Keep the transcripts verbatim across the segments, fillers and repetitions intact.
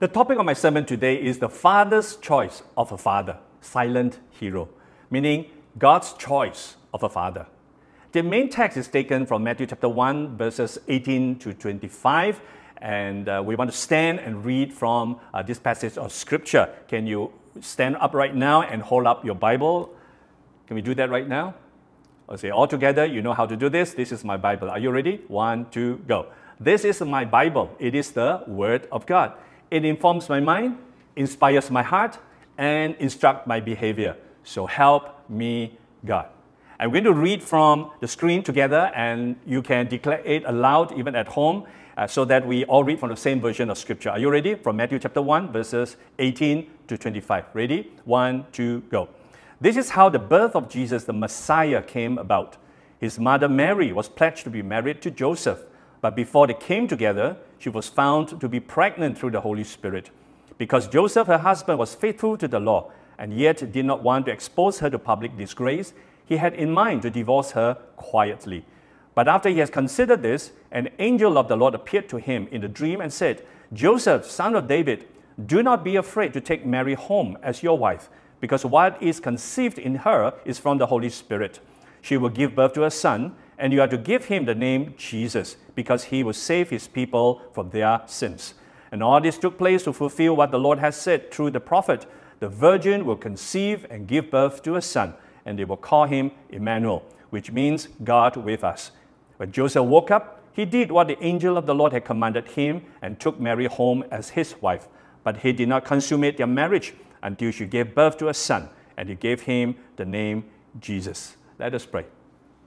The topic of my sermon today is the father's choice of a father, silent hero, meaning God's choice of a father. The main text is taken from Matthew chapter one, verses eighteen to twenty-five, and uh, we want to stand and read from uh, this passage of Scripture. Can you stand up right now and hold up your Bible? Can we do that right now? I'll say all together, you know how to do this. This is my Bible. Are you ready? One, two, go. This is my Bible. It is the Word of God. It informs my mind, inspires my heart, and instructs my behavior. So help me, God. I'm going to read from the screen together, and you can declare it aloud even at home, uh, so that we all read from the same version of Scripture. Are you ready? From Matthew chapter one, verses eighteen to twenty-five. Ready? One, two, go. This is how the birth of Jesus, the Messiah, came about. His mother Mary was pledged to be married to Joseph, but before they came together, she was found to be pregnant through the Holy Spirit. Because Joseph, her husband, was faithful to the law, and yet did not want to expose her to public disgrace, he had in mind to divorce her quietly. But after he has considered this, an angel of the Lord appeared to him in a dream and said, Joseph, son of David, do not be afraid to take Mary home as your wife, because what is conceived in her is from the Holy Spirit. She will give birth to a son, and you are to give him the name Jesus, because he will save his people from their sins. And all this took place to fulfill what the Lord has said through the prophet. The virgin will conceive and give birth to a son, and they will call him Emmanuel, which means God with us. When Joseph woke up, he did what the angel of the Lord had commanded him and took Mary home as his wife. But he did not consummate their marriage until she gave birth to a son, and he gave him the name Jesus. Let us pray.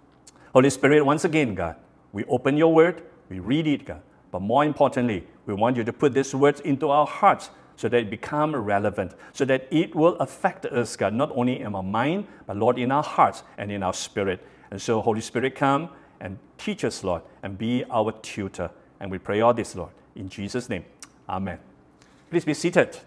Holy Spirit, once again, God, we open your word, we read it, God, but more importantly, we want you to put these words into our hearts so that it become relevant, so that it will affect us, God, not only in our mind, but Lord, in our hearts and in our spirit. And so, Holy Spirit, come and teach us, Lord, and be our tutor. And we pray all this, Lord, in Jesus' name. Amen. Please be seated.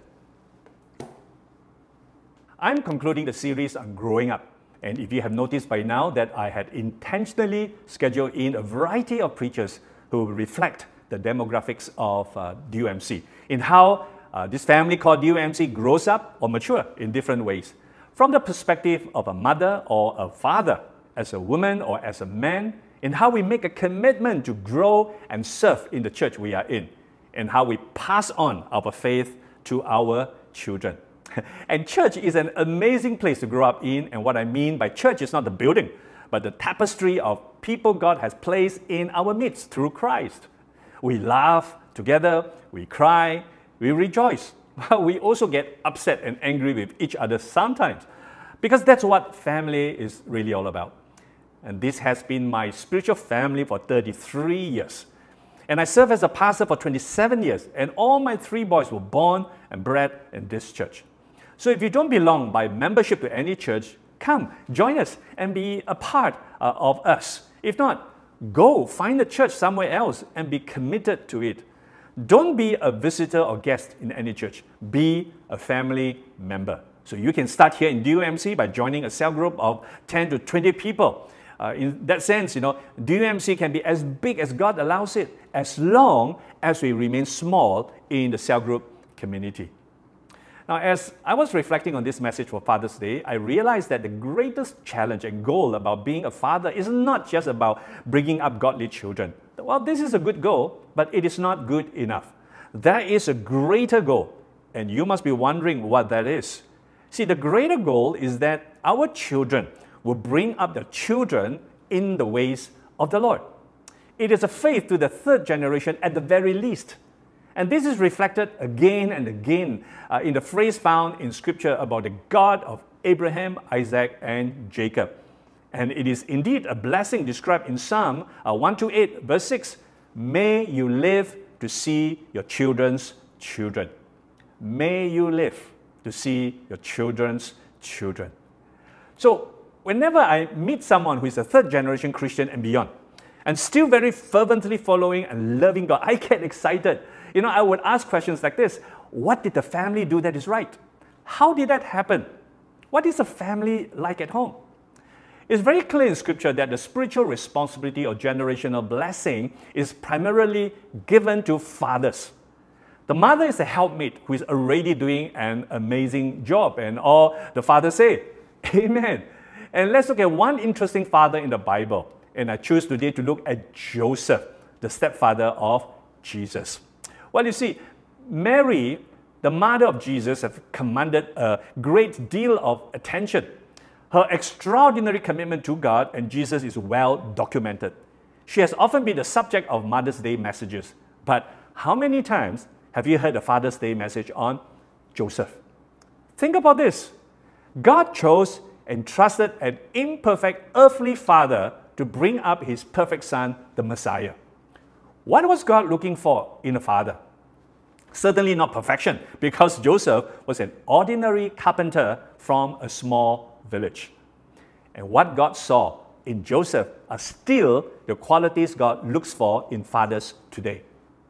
I'm concluding the series on growing up. And if you have noticed by now that I had intentionally scheduled in a variety of preachers who reflect the demographics of uh, D U M C, in how uh, this family called D U M C grows up or mature in different ways. From the perspective of a mother or a father, as a woman or as a man, in how we make a commitment to grow and serve in the church we are in, and how we pass on our faith to our children. And church is an amazing place to grow up in, and what I mean by church is not the building, but the tapestry of people God has placed in our midst through Christ. We laugh together, we cry, we rejoice. We also get upset and angry with each other sometimes, because that's what family is really all about. And this has been my spiritual family for thirty-three years. And I served as a pastor for twenty-seven years, and all my three boys were born and bred in this church. So if you don't belong by membership to any church, come, join us and be a part uh, of us. If not, go find a church somewhere else and be committed to it. Don't be a visitor or guest in any church. Be a family member. So you can start here in D U M C by joining a cell group of ten to twenty people. Uh, in that sense, you know, D U M C can be as big as God allows it, as long as we remain small in the cell group community. Now, as I was reflecting on this message for Father's Day, I realized that the greatest challenge and goal about being a father is not just about bringing up godly children. Well, this is a good goal, but it is not good enough. There is a greater goal, and you must be wondering what that is. See, the greater goal is that our children will bring up their children in the ways of the Lord. It is a faith to the third generation at the very least. And this is reflected again and again uh, in the phrase found in Scripture about the God of Abraham, Isaac, and Jacob. And it is indeed a blessing described in Psalm uh, one twenty-eight, verse six. May you live to see your children's children. May you live to see your children's children. So, whenever I meet someone who is a third generation Christian and beyond, and still very fervently following and loving God, I get excited. You know, I would ask questions like this. What did the family do that is right? How did that happen? What is a family like at home? It's very clear in Scripture that the spiritual responsibility or generational blessing is primarily given to fathers. The mother is a helpmate who is already doing an amazing job, and all the fathers say, amen. And let's look at one interesting father in the Bible. And I choose today to look at Joseph, the stepfather of Jesus. Well, you see, Mary, the mother of Jesus, has commanded a great deal of attention. Her extraordinary commitment to God and Jesus is well documented. She has often been the subject of Mother's Day messages. But how many times have you heard a Father's Day message on Joseph? Think about this. God chose and trusted an imperfect earthly father to bring up his perfect son, the Messiah. What was God looking for in a father? Certainly not perfection, because Joseph was an ordinary carpenter from a small village. And what God saw in Joseph are still the qualities God looks for in fathers today.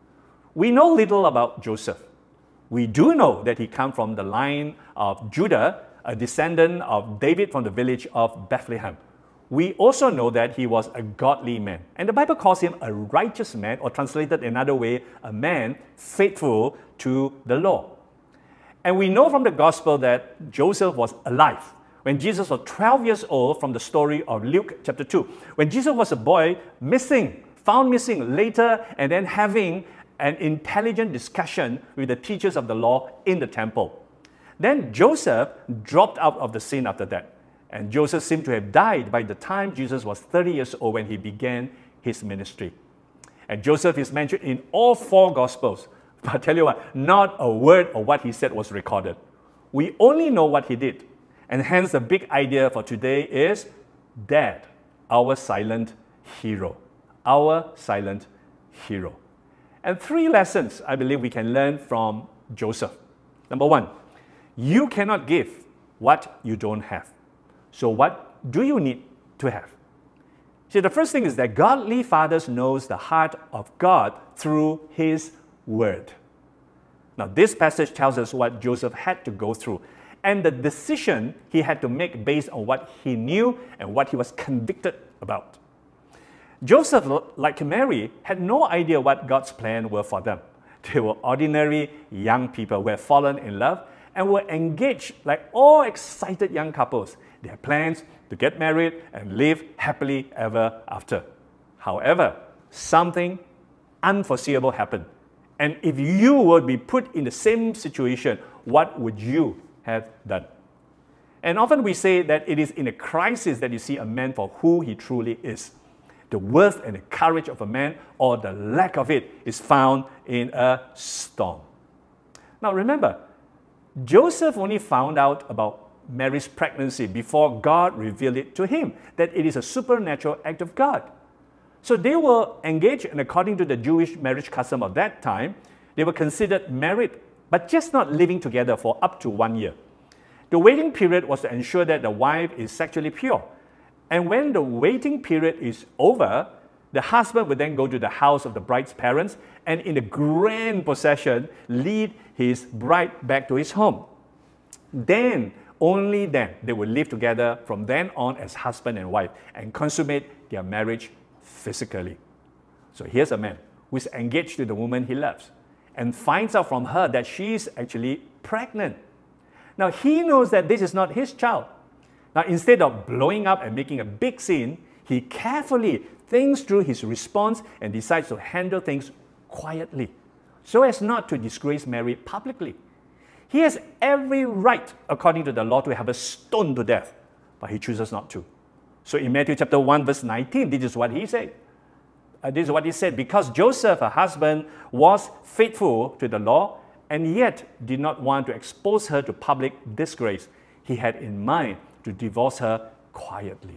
We know little about Joseph. We do know that he comes from the line of Judah, a descendant of David from the village of Bethlehem. We also know that he was a godly man. And the Bible calls him a righteous man, or translated another way, a man faithful to the law. And we know from the gospel that Joseph was alive when Jesus was twelve years old, from the story of Luke chapter two. When Jesus was a boy, missing, found missing later, and then having an intelligent discussion with the teachers of the law in the temple. Then Joseph dropped out of the scene after that. And Joseph seemed to have died by the time Jesus was thirty years old when he began his ministry. And Joseph is mentioned in all four Gospels. But I tell you what, not a word of what he said was recorded. We only know what he did. And hence the big idea for today is Dad, our silent hero. Our silent hero. And three lessons I believe we can learn from Joseph. Number one, you cannot give what you don't have. So what do you need to have? See, the first thing is that godly fathers knows the heart of God through His Word. Now, this passage tells us what Joseph had to go through and the decision he had to make based on what he knew and what he was convicted about. Joseph, like Mary, had no idea what God's plan were for them. They were ordinary young people who had fallen in love and were engaged like all excited young couples. They had plans to get married and live happily ever after. However, something unforeseeable happened. And if you would be put in the same situation, what would you have done? And often we say that it is in a crisis that you see a man for who he truly is. The worth and the courage of a man, or the lack of it, is found in a storm. Now remember, Joseph only found out about Mary's pregnancy before God revealed it to him, that it is a supernatural act of God. So they were engaged, and according to the Jewish marriage custom of that time, they were considered married, but just not living together for up to one year. The waiting period was to ensure that the wife is sexually pure. And when the waiting period is over, the husband would then go to the house of the bride's parents and in a grand procession lead his bride back to his home. Then, only then, they would live together from then on as husband and wife and consummate their marriage physically. So here's a man who is engaged to the woman he loves and finds out from her that she is actually pregnant. Now he knows that this is not his child. Now instead of blowing up and making a big scene, he carefully thinks through his response and decides to handle things quietly so as not to disgrace Mary publicly. He has every right, according to the law, to have a stoned to death, but he chooses not to. So in Matthew chapter one, verse nineteen, this is what he said. Uh, this is what he said, because Joseph, her husband, was faithful to the law and yet did not want to expose her to public disgrace, he had in mind to divorce her quietly.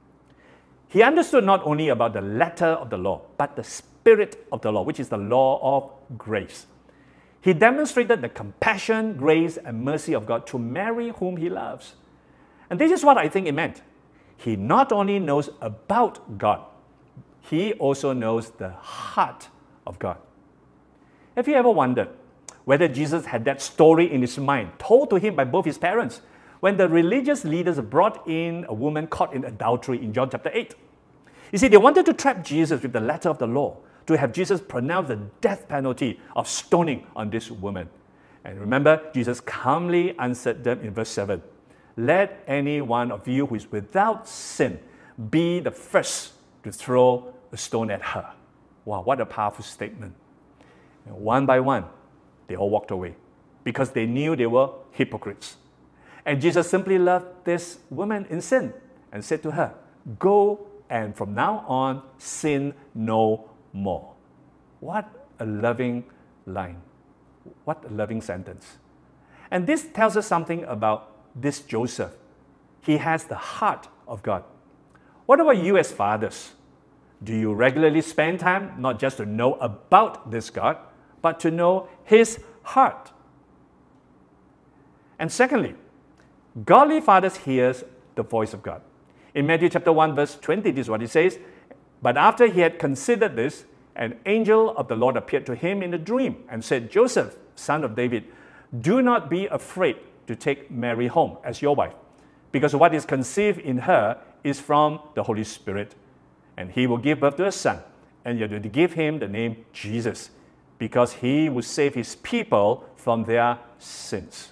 He understood not only about the letter of the law, but the spirit of the law, which is the law of grace. He demonstrated the compassion, grace, and mercy of God to Mary, whom he loves. And this is what I think it meant. He not only knows about God, he also knows the heart of God. Have you ever wondered whether Jesus had that story in his mind, told to him by both his parents, when the religious leaders brought in a woman caught in adultery in John chapter eight? You see, they wanted to trap Jesus with the letter of the law, to have Jesus pronounce the death penalty of stoning on this woman. And remember, Jesus calmly answered them in verse seven. Let any one of you who is without sin be the first to throw a stone at her. Wow, what a powerful statement. And one by one, they all walked away because they knew they were hypocrites. And Jesus simply loved this woman in sin and said to her, go and from now on sin no more. What a loving line. What a loving sentence. And this tells us something about this Joseph. He has the heart of God. What about you as fathers? Do you regularly spend time not just to know about this God, but to know His heart? And secondly, godly fathers hears the voice of God. In Matthew chapter one, verse twenty, this is what it says. But after he had considered this, an angel of the Lord appeared to him in a dream and said, Joseph, son of David, do not be afraid to take Mary home as your wife, because what is conceived in her is from the Holy Spirit. And he will give birth to a son, and you are to give him the name Jesus, because he will save his people from their sins.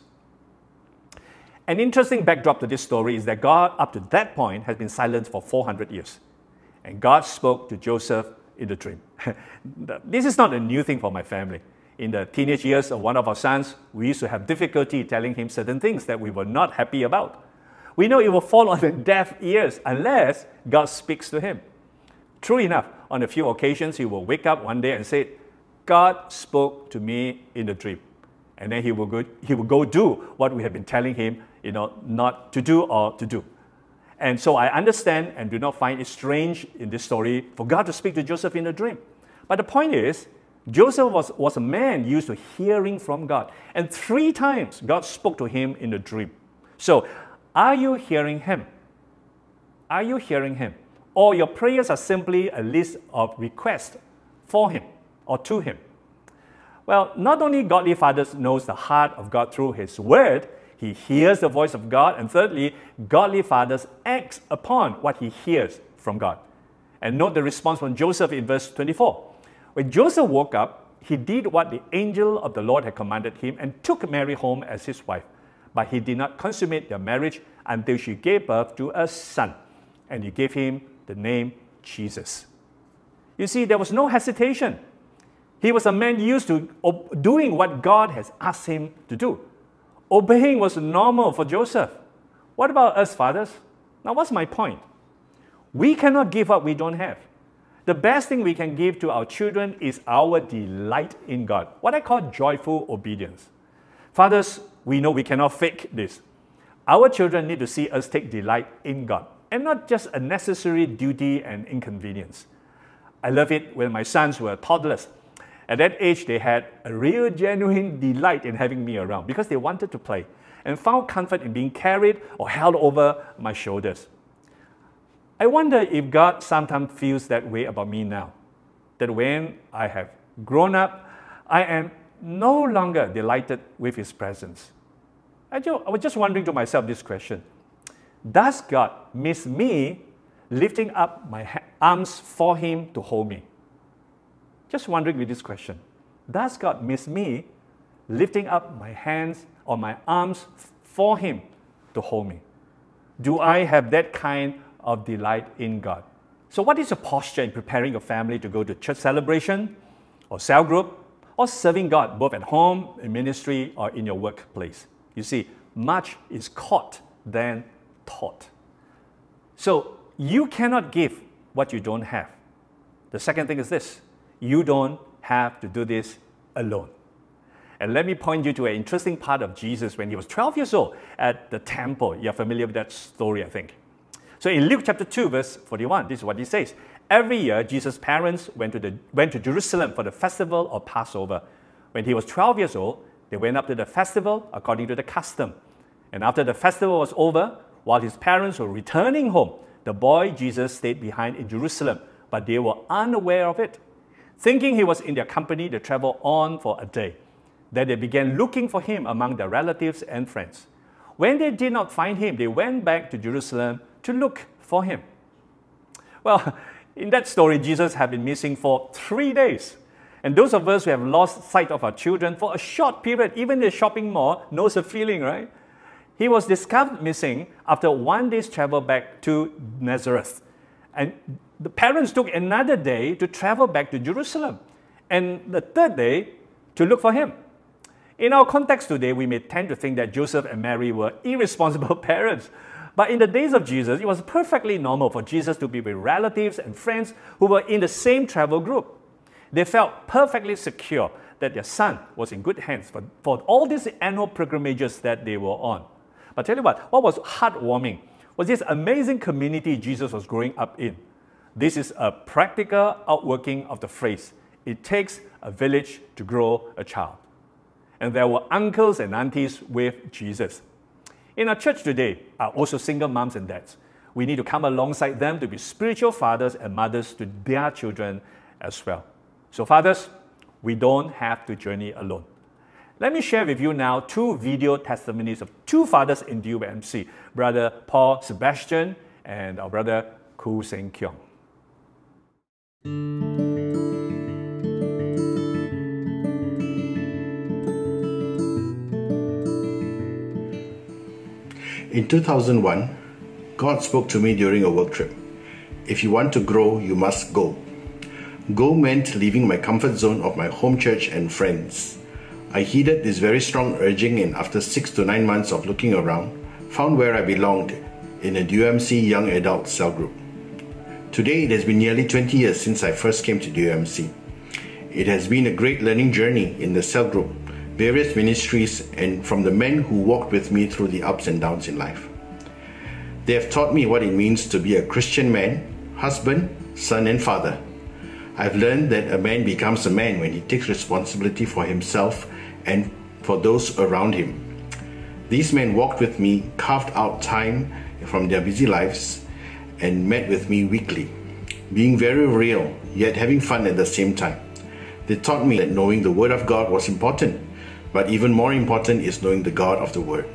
An interesting backdrop to this story is that God, up to that point, has been silent for four hundred years. And God spoke to Joseph in the dream. This is not a new thing for my family. In the teenage years of one of our sons, we used to have difficulty telling him certain things that we were not happy about. We know it will fall on the deaf ears unless God speaks to him. True enough, on a few occasions, he will wake up one day and say, God spoke to me in a dream. And then he will go, he will go do what we have been telling him, you know, not to do or to do. And so I understand and do not find it strange in this story for God to speak to Joseph in a dream. But the point is, Joseph was, was a man used to hearing from God. And three times God spoke to him in a dream. So, are you hearing him? Are you hearing him? Or your prayers are simply a list of requests for him or to him? Well, not only godly fathers knows the heart of God through his word, he hears the voice of God, and thirdly, godly fathers act upon what he hears from God. And note the response from Joseph in verse twenty-four. When Joseph woke up, he did what the angel of the Lord had commanded him and took Mary home as his wife. But he did not consummate their marriage until she gave birth to a son, and he gave him the name Jesus. You see, there was no hesitation. He was a man used to doing what God has asked him to do. Obeying was normal for Joseph. What about us fathers? Now, what's my point? We cannot give what we don't have. The best thing we can give to our children is our delight in God, what I call joyful obedience. Fathers, we know we cannot fake this. Our children need to see us take delight in God, and not just a necessary duty and inconvenience. I love it when my sons were toddlers. At that age, they had a real genuine delight in having me around because they wanted to play and found comfort in being carried or held over my shoulders. I wonder if God sometimes feels that way about me now, that when I have grown up, I am no longer delighted with His presence. I was just wondering to myself this question. Does God miss me lifting up my arms for Him to hold me? Just wondering with this question. Does God miss me lifting up my hands or my arms for Him to hold me? Do I have that kind of delight in God? So what is your posture in preparing your family to go to church celebration or cell group or serving God both at home, in ministry, or in your workplace? You see, much is caught than taught. So you cannot give what you don't have. The second thing is this. You don't have to do this alone. And let me point you to an interesting part of Jesus when he was twelve years old at the temple. You're familiar with that story, I think. So in Luke chapter two, verse forty-one, this is what he says. Every year, Jesus' parents went to, the, went to Jerusalem for the festival of Passover. When he was twelve years old, they went up to the festival according to the custom. And after the festival was over, while his parents were returning home, the boy Jesus stayed behind in Jerusalem, but they were unaware of it. Thinking he was in their company, they traveled on for a day. Then they began looking for him among their relatives and friends. When they did not find him, they went back to Jerusalem to look for him. Well, In that story, Jesus had been missing for three days. And those of us who have lost sight of our children for a short period, even the shopping mall, knows the feeling, right? He was discovered missing after one day's travel back to Nazareth. And the parents took another day to travel back to Jerusalem, and the third day to look for him. In our context today, we may tend to think that Joseph and Mary were irresponsible parents. But in the days of Jesus, it was perfectly normal for Jesus to be with relatives and friends who were in the same travel group. They felt perfectly secure that their son was in good hands for, for all these annual pilgrimages that they were on. But tell you what, what was heartwarming was this amazing community Jesus was growing up in. This is a practical outworking of the phrase, it takes a village to grow a child. And there were uncles and aunties with Jesus. In our church today are also single moms and dads. We need to come alongside them to be spiritual fathers and mothers to their children as well. So fathers, we don't have to journey alone. Let me share with you now two video testimonies of two fathers in D U M C, Brother Paul Sebastian and our brother Khoo Seng Keong. In two thousand one, God spoke to me during a work trip. If you want to grow, you must go. Go meant leaving my comfort zone of my home church and friends. I heeded this very strong urging, and after six to nine months of looking around, found where I belonged, in a D U M C young adult cell group. Today, it has been nearly twenty years since I first came to D U M C. It has been a great learning journey in the cell group, various ministries, and from the men who walked with me through the ups and downs in life. They have taught me what it means to be a Christian man, husband, son, and father. I've learned that a man becomes a man when he takes responsibility for himself and for those around him. These men walked with me, carved out time from their busy lives, and met with me weekly, being very real, yet having fun at the same time. They taught me that knowing the Word of God was important, but even more important is knowing the God of the Word.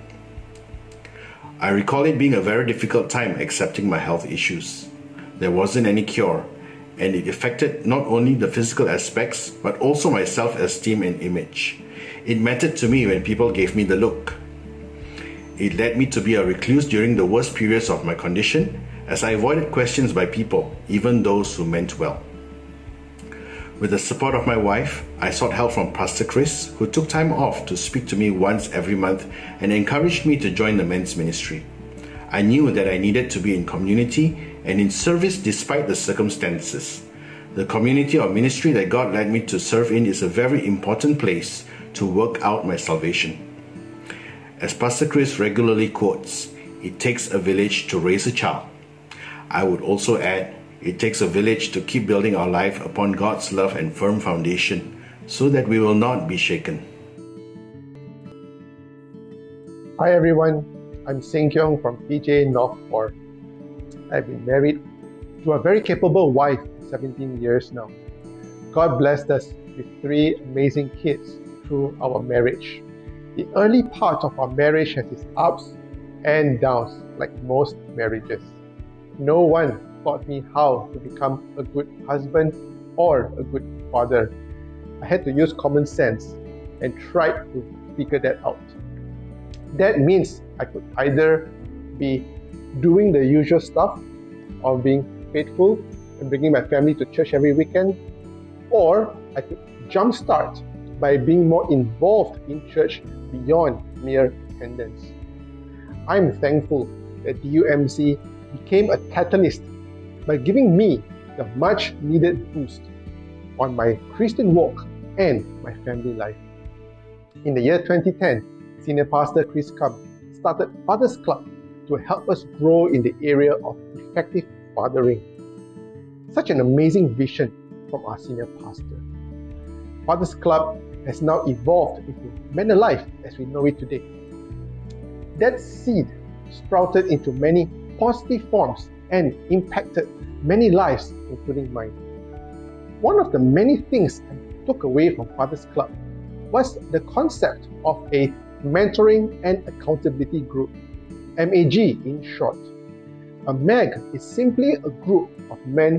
I recall it being a very difficult time accepting my health issues. There wasn't any cure, and it affected not only the physical aspects, but also my self-esteem and image. It mattered to me when people gave me the look. It led me to be a recluse during the worst periods of my condition, as I avoided questions by people, even those who meant well. With the support of my wife, I sought help from Pastor Chris, who took time off to speak to me once every month and encouraged me to join the men's ministry. I knew that I needed to be in community and in service despite the circumstances. The community or ministry that God led me to serve in is a very important place to work out my salvation. As Pastor Chris regularly quotes, it takes a village to raise a child. I would also add, it takes a village to keep building our life upon God's love and firm foundation so that we will not be shaken. Hi everyone, I'm Seng Keong from P J North Port. I've been married to a very capable wife for seventeen years now. God blessed us with three amazing kids through our marriage. The early part of our marriage has its ups and downs, like most marriages. No one taught me how to become a good husband or a good father. I had to use common sense and try to figure that out. That means I could either be doing the usual stuff or being faithful and bringing my family to church every weekend, or I could jumpstart by being more involved in church beyond mere attendance. I'm thankful that D U M C became a catalyst by giving me the much needed boost on my Christian walk and my family life. In the year twenty ten, Senior Pastor Chris Kum started Fathers Club to help us grow in the area of effective fathering. Such an amazing vision from our senior pastor. Fathers Club has now evolved into Men Alive as we know it today. That seed sprouted into many positive forms and impacted many lives, including mine. One of the many things I took away from Fathers Club was the concept of a mentoring and accountability group, M A G in short. A M A G is simply a group of men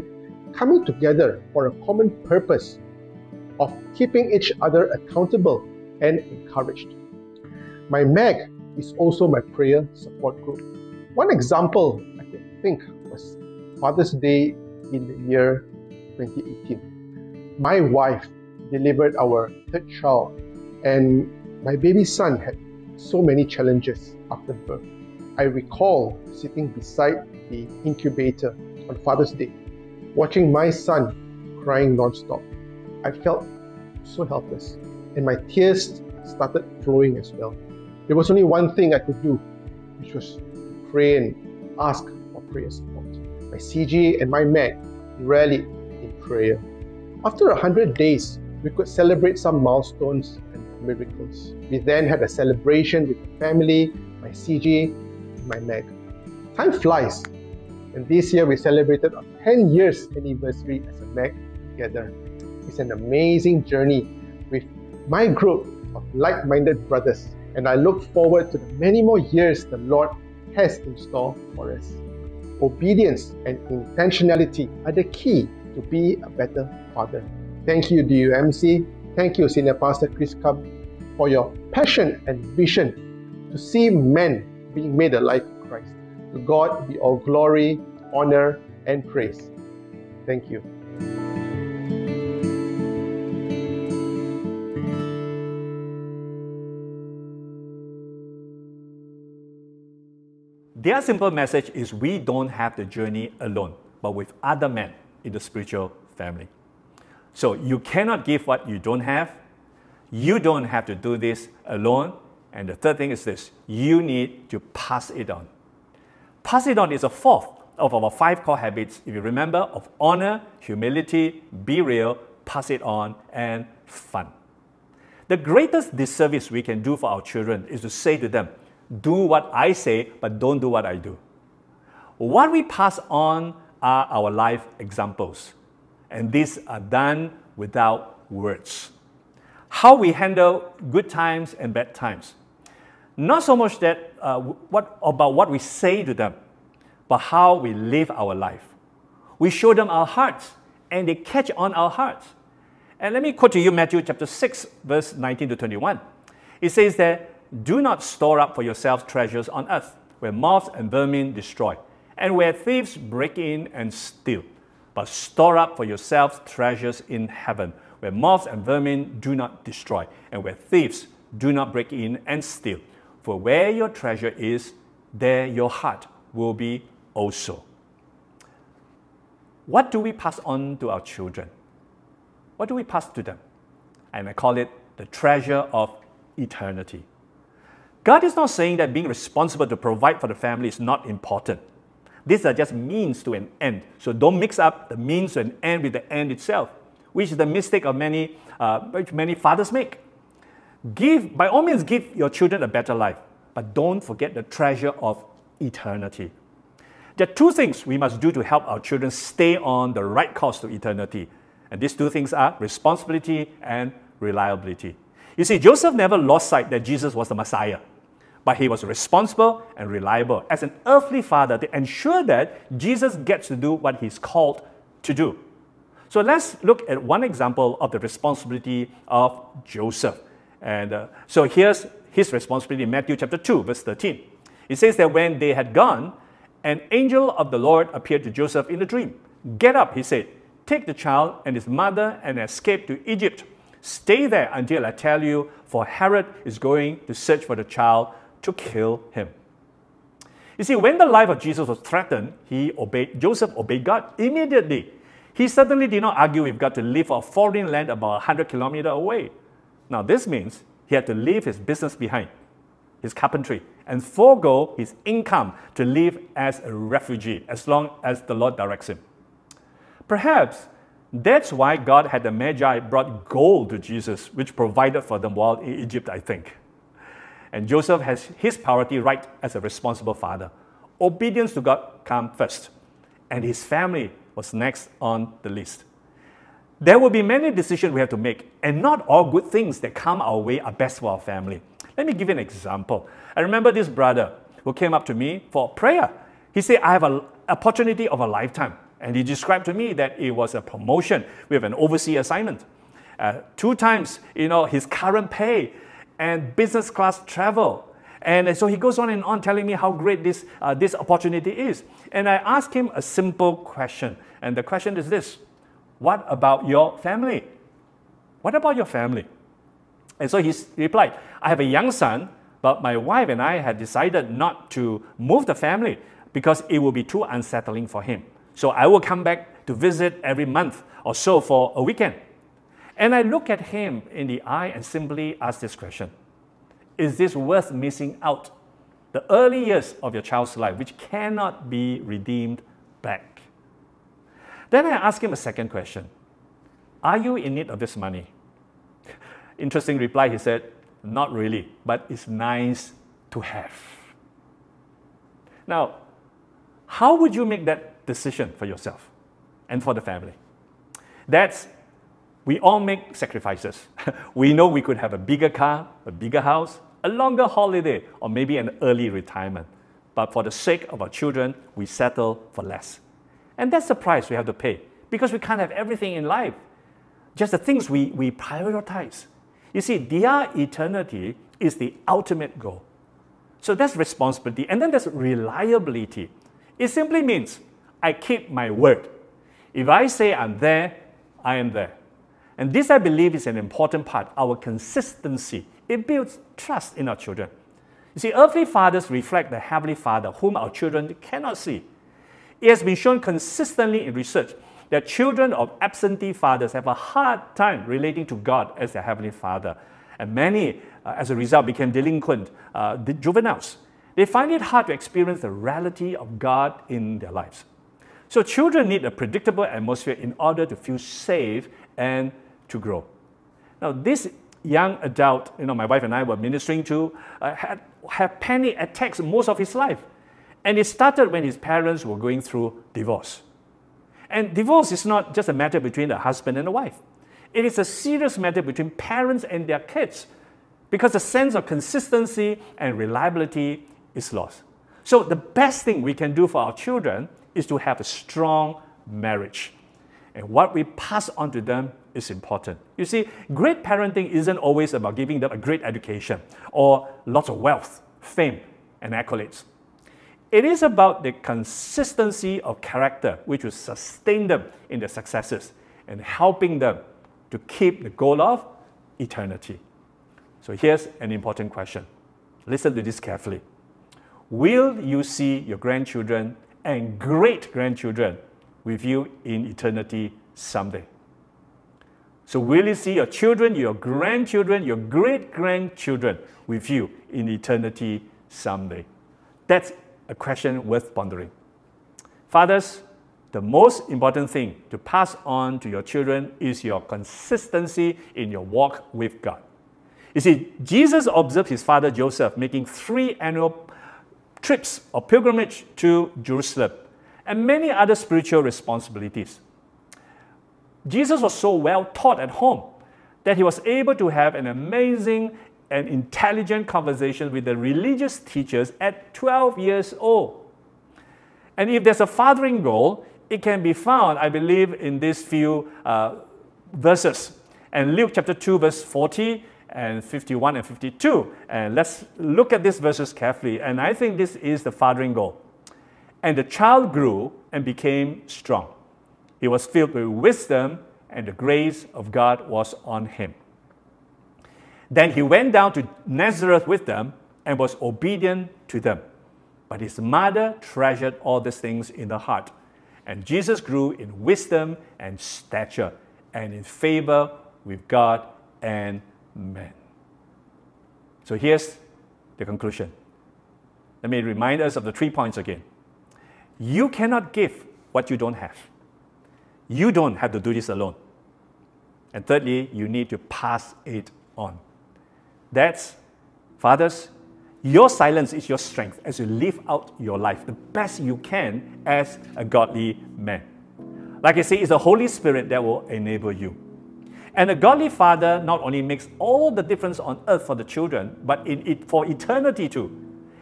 coming together for a common purpose of keeping each other accountable and encouraged. My M A G is also my prayer support group. One example I can think was Father's Day in the year twenty eighteen. My wife delivered our third child, and my baby son had so many challenges after birth. I recall sitting beside the incubator on Father's Day, watching my son crying non-stop. I felt so helpless, and my tears started flowing as well. There was only one thing I could do, which was to pray and ask for prayer support. My C G and my M A G rallied in prayer. After a hundred days, we could celebrate some milestones and miracles. We then had a celebration with the family, my C G, and my M A G. Time flies, and this year we celebrated our ten years anniversary as a M A G together. It's an amazing journey with my group of like-minded brothers, and I look forward to the many more years the Lord has in store for us. Obedience and intentionality are the key to be a better father. Thank you, D U M C. Thank you, Senior Pastor Chris Cub, for your passion and vision to see men being made alive in Christ. To God be all glory, honor, and praise. Thank you. Their simple message is we don't have the journey alone, but with other men in the spiritual family. So you cannot give what you don't have. You don't have to do this alone. And the third thing is this: you need to pass it on. Pass it on is a fourth of our five core habits, if you remember, of honor, humility, be real, pass it on, and fun. The greatest disservice we can do for our children is to say to them, do what I say, but don't do what I do. What we pass on are our life examples, and these are done without words. How we handle good times and bad times. Not so much that uh, what about what we say to them, but how we live our life. We show them our hearts, and they catch on our hearts. And let me quote to you Matthew chapter six, verse nineteen to twenty-one. It says that, do not store up for yourselves treasures on earth, where moths and vermin destroy, and where thieves break in and steal. But store up for yourselves treasures in heaven, where moths and vermin do not destroy, and where thieves do not break in and steal. For where your treasure is, there your heart will be also. What do we pass on to our children? What do we pass to them? And I call it the treasure of eternity. God is not saying that being responsible to provide for the family is not important. These are just means to an end. So don't mix up the means to an end with the end itself, which is the mistake of many, uh, which many fathers make. Give, by all means, give your children a better life, but don't forget the treasure of eternity. There are two things we must do to help our children stay on the right course to eternity. And these two things are responsibility and reliability. You see, Joseph never lost sight that Jesus was the Messiah, but he was responsible and reliable as an earthly father to ensure that Jesus gets to do what he's called to do. So let's look at one example of the responsibility of Joseph. And uh, so here's his responsibility in Matthew chapter two, verse thirteen. It says that when they had gone, an angel of the Lord appeared to Joseph in a dream. Get up, he said, take the child and his mother and escape to Egypt. Stay there until I tell you, for Herod is going to search for the child to kill him. You see, when the life of Jesus was threatened, he obeyed, Joseph obeyed God immediately. He certainly did not argue with God to leave for a foreign land about one hundred kilometers away. Now this means he had to leave his business behind, his carpentry, and forego his income to live as a refugee as long as the Lord directs him. Perhaps that's why God had the Magi brought gold to Jesus, which provided for them while in Egypt, I think. And Joseph has his priority right as a responsible father. Obedience to God came first, and his family was next on the list. There will be many decisions we have to make, and not all good things that come our way are best for our family. Let me give you an example. I remember this brother who came up to me for prayer. He said, I have an opportunity of a lifetime, And he described to me that it was a promotion with an overseas assignment. Uh, two times, you know, his current pay and business class travel. And so he goes on and on telling me how great this, uh, this opportunity is. And I asked him a simple question. And the question is this: what about your family? What about your family? And so he replied, I have a young son, but my wife and I had decided not to move the family because it will be too unsettling for him. So I will come back to visit every month or so for a weekend. And I look at him in the eye and simply ask this question: is this worth missing out the early years of your child's life, which cannot be redeemed back? Then I ask him a second question: are you in need of this money? Interesting reply, he said, not really, but it's nice to have. Now, how would you make that decision for yourself and for the family? That's, we all make sacrifices. We know we could have a bigger car, a bigger house, a longer holiday, or maybe an early retirement. But for the sake of our children, we settle for less. And that's the price we have to pay, because we can't have everything in life. Just the things we, we prioritize. You see, their eternity is the ultimate goal. So that's responsibility. And then there's reliability. It simply means I keep my word. If I say I'm there, I am there. And this, I believe, is an important part, our consistency. It builds trust in our children. You see, earthly fathers reflect the Heavenly Father, whom our children cannot see. It has been shown consistently in research that children of absentee fathers have a hard time relating to God as their Heavenly Father. And many, uh, as a result, became delinquent uh, juveniles. They find it hard to experience the reality of God in their lives. So children need a predictable atmosphere in order to feel safe and to grow. Now, this young adult, you know, my wife and I were ministering to, uh, had, had panic attacks most of his life. And it started when his parents were going through divorce. And divorce is not just a matter between the husband and the wife. It is a serious matter between parents and their kids, because the sense of consistency and reliability is lost. So the best thing we can do for our children is to have a strong marriage. And what we pass on to them is important. You see, great parenting isn't always about giving them a great education or lots of wealth, fame, and accolades. It is about the consistency of character which will sustain them in their successes and helping them to keep the goal of eternity. So here's an important question. Listen to this carefully. Will you see your grandchildren and great-grandchildren with you in eternity someday? So will you see your children, your grandchildren, your great-grandchildren with you in eternity someday? That's a question worth pondering. Fathers, the most important thing to pass on to your children is your consistency in your walk with God. You see, Jesus observed his father Joseph making three annual trips or pilgrimage to Jerusalem and many other spiritual responsibilities. Jesus was so well taught at home that he was able to have an amazing and intelligent conversation with the religious teachers at twelve years old. And if there's a fathering goal, it can be found, I believe, in these few uh, verses. And Luke chapter two, verse forty and fifty-one and fifty-two. And let's look at these verses carefully. And I think this is the fathering goal. And the child grew and became strong. He was filled with wisdom, and the grace of God was on him. Then he went down to Nazareth with them and was obedient to them. But his mother treasured all these things in her heart. And Jesus grew in wisdom and stature and in favor with God and men. So here's the conclusion. Let me remind us of the three points again. You cannot give what you don't have. You don't have to do this alone. And thirdly, you need to pass it on. That's, fathers, your silence is your strength as you live out your life the best you can as a godly man. Like I say, it's the Holy Spirit that will enable you. And a godly father not only makes all the difference on earth for the children, but in it for eternity too.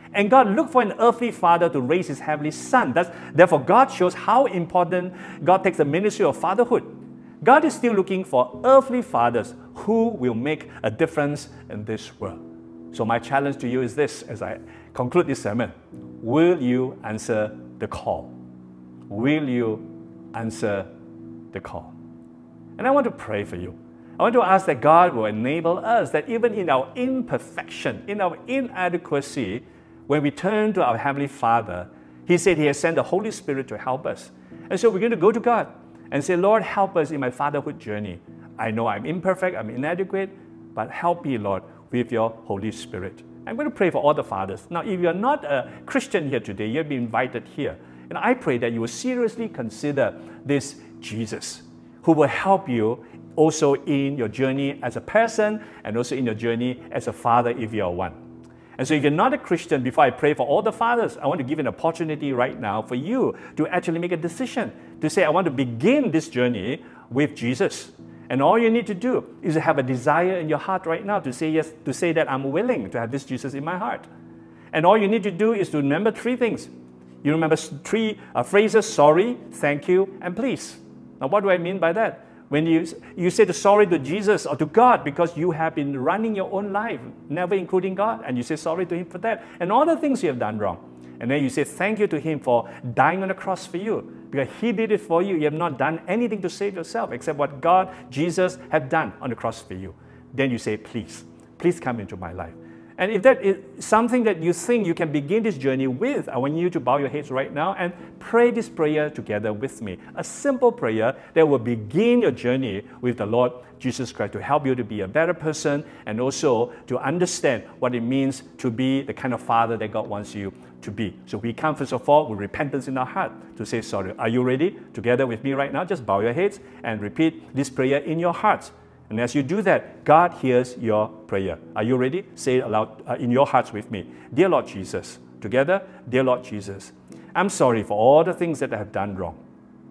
And God looked for an earthly father to raise his heavenly son. That's, therefore, God shows how important God takes the ministry of fatherhood. God is still looking for earthly fathers who will make a difference in this world. So my challenge to you is this as I conclude this sermon. Will you answer the call? Will you answer the call? And I want to pray for you. I want to ask that God will enable us that even in our imperfection, in our inadequacy, when we turn to our Heavenly Father, He said He has sent the Holy Spirit to help us. And so we're going to go to God and say, Lord, help us in my fatherhood journey. I know I'm imperfect, I'm inadequate, but help me, Lord, with your Holy Spirit. I'm going to pray for all the fathers. Now, if you're not a Christian here today, you've been invited here. And I pray that you will seriously consider this Jesus, who will help you also in your journey as a person and also in your journey as a father if you are one. And so if you're not a Christian, before I pray for all the fathers, I want to give an opportunity right now for you to actually make a decision, to say, I want to begin this journey with Jesus. And all you need to do is to have a desire in your heart right now to say yes, to say that I'm willing to have this Jesus in my heart. And all you need to do is to remember three things. You remember three uh, phrases: sorry, thank you, and please. Now, what do I mean by that? When you, you say the sorry to Jesus or to God because you have been running your own life, never including God, and you say sorry to Him for that, and all the things you have done wrong. And then you say thank you to Him for dying on the cross for you, because He did it for you. You have not done anything to save yourself except what God, Jesus, have done on the cross for you. Then you say, please, please come into my life. And if that is something that you think you can begin this journey with, I want you to bow your heads right now and pray this prayer together with me. A simple prayer that will begin your journey with the Lord Jesus Christ to help you to be a better person and also to understand what it means to be the kind of father that God wants you to be. So we come first of all with repentance in our heart to say sorry. Are you ready? Together with me right now, just bow your heads and repeat this prayer in your hearts. And as you do that, God hears your prayer. Are you ready? Say it aloud uh, in your hearts with me. Dear Lord Jesus, together, dear Lord Jesus, I'm sorry for all the things that I have done wrong.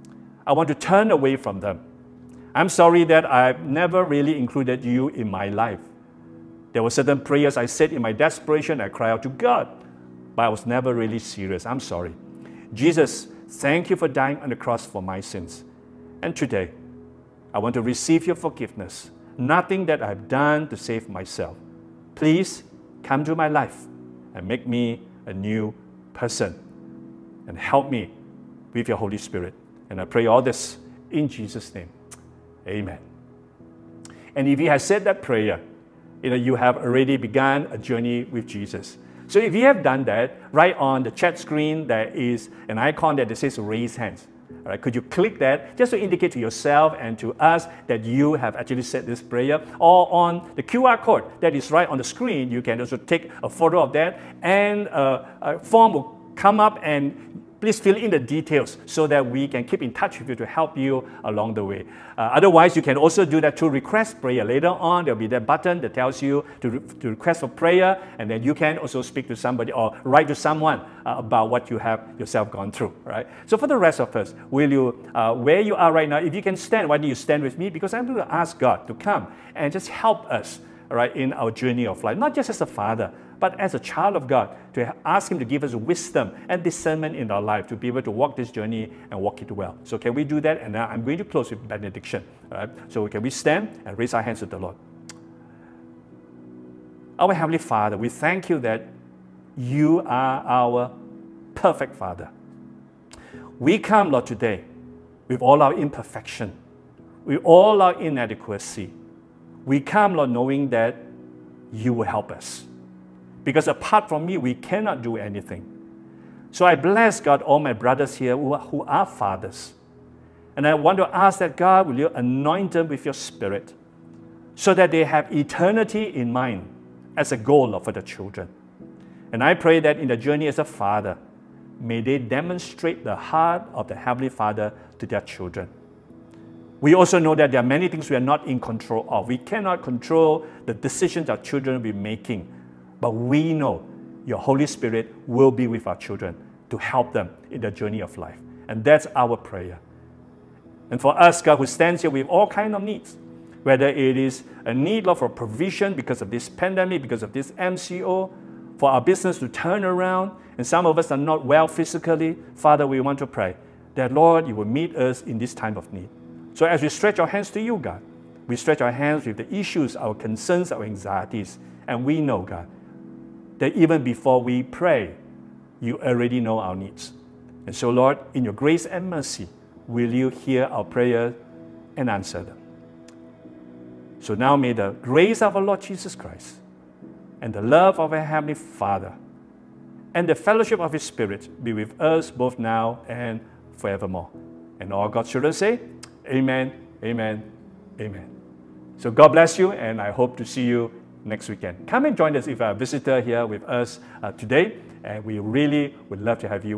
I want to turn away from them. I'm sorry that I've never really included you in my life. There were certain prayers I said in my desperation. I cried out to God, but I was never really serious. I'm sorry. Jesus, thank you for dying on the cross for my sins. And today, I want to receive your forgiveness. Nothing that I've done to save myself. Please come to my life and make me a new person. And help me with your Holy Spirit. And I pray all this in Jesus' name. Amen. And if you have said that prayer, you know, you have already begun a journey with Jesus. So if you have done that, right on the chat screen, there is an icon that says raise hands. All right, could you click that just to indicate to yourself and to us that you have actually said this prayer? Or on the Q R code that is right on the screen, you can also take a photo of that, and a, a form will come up, and please fill in the details so that we can keep in touch with you to help you along the way. Uh, otherwise, you can also do that to request prayer. Later on, there'll be that button that tells you to, re to request for prayer, and then you can also speak to somebody or write to someone uh, about what you have yourself gone through. Right? So for the rest of us, will you, uh, where you are right now, if you can stand, why don't you stand with me? Because I'm going to ask God to come and just help us, right, in our journey of life, not just as a father, but as a child of God, to ask Him to give us wisdom and discernment in our life to be able to walk this journey and walk it well. So can we do that? And now I'm going to close with benediction. All right? So can we stand and raise our hands to the Lord? Our Heavenly Father, we thank you that you are our perfect Father. We come, Lord, today with all our imperfection, with all our inadequacy. We come, Lord, knowing that you will help us. Because apart from me, we cannot do anything. So I bless, God, all my brothers here who are, who are fathers. And I want to ask that, God, will you anoint them with your Spirit so that they have eternity in mind as a goal for the children. And I pray that in the journey as a father, may they demonstrate the heart of the Heavenly Father to their children. We also know that there are many things we are not in control of. We cannot control the decisions our children will be making. But we know your Holy Spirit will be with our children to help them in the journey of life. And that's our prayer. And for us, God, who stands here with all kinds of needs, whether it is a need, Lord, for provision because of this pandemic, because of this M C O, for our business to turn around, and some of us are not well physically, Father, we want to pray that, Lord, you will meet us in this time of need. So as we stretch our hands to you, God, we stretch our hands with the issues, our concerns, our anxieties, and we know, God, that even before we pray, you already know our needs. And so, Lord, in your grace and mercy, will you hear our prayer and answer them? So now may the grace of our Lord Jesus Christ and the love of our Heavenly Father and the fellowship of His Spirit be with us both now and forevermore. And all God's children say, amen, amen, amen. So God bless you, and I hope to see you next weekend. Come and join us if you are a visitor here with us uh, today, and we really would love to have you